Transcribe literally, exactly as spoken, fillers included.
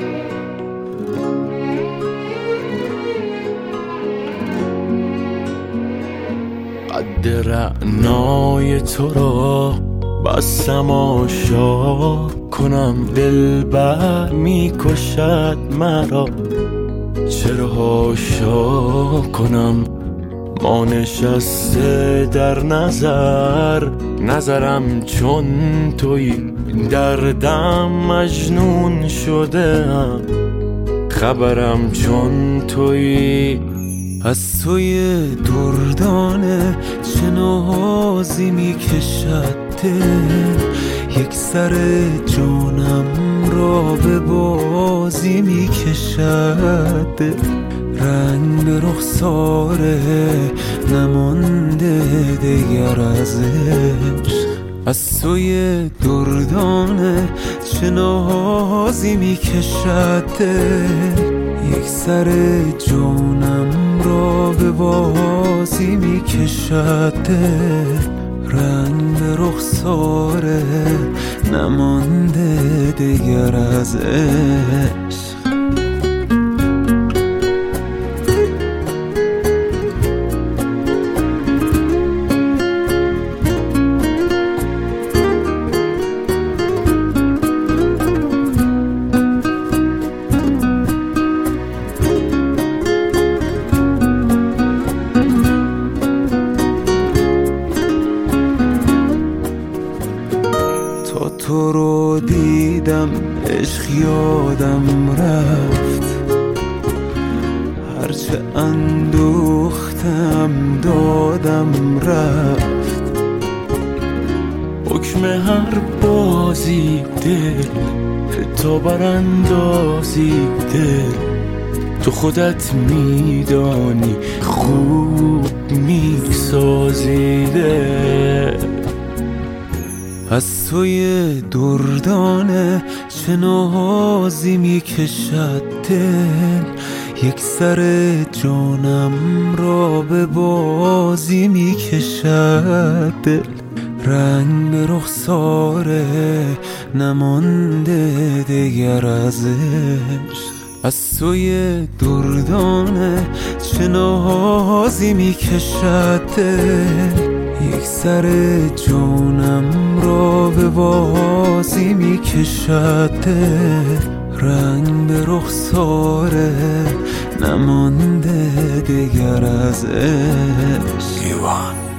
قد رعنای تو را بستم آشا کنم، دلبر میکشد مرا چرا حاشا کنم. ما نشسته در نظر نظرم چون تویی، دردم مجنون شده ام خبرم چون تویی. از توی دردانه چه نازی میکشد دل، یک سر جانم را به بازی میکشد دل. رنگ به رخساره نمانده دیگر از عشق، از توی دردانه چه نازی میکشد دل، یک سر جانم را به بازی میکشد دل. رنگ به رخساره نمانده دیگر از عشق. تا تو رو دیدم عشق یادم رفت، هرچه اندوختم دادم رفت. حکم هر بازی دل تو براندازی دل، تو خودت میدانی خوب میسازی دل. از توی دردانه چه نازی میکشد دل، یک سر جانم را به بازی میکشد دل. رنگ به رخساره نمانده دیگر از عشق، از توی دردانه چه نازی میکشد دل، یک سر جانم را به بازی میکشد دل. رنگ به رخساره نمانده دیگر از عشق.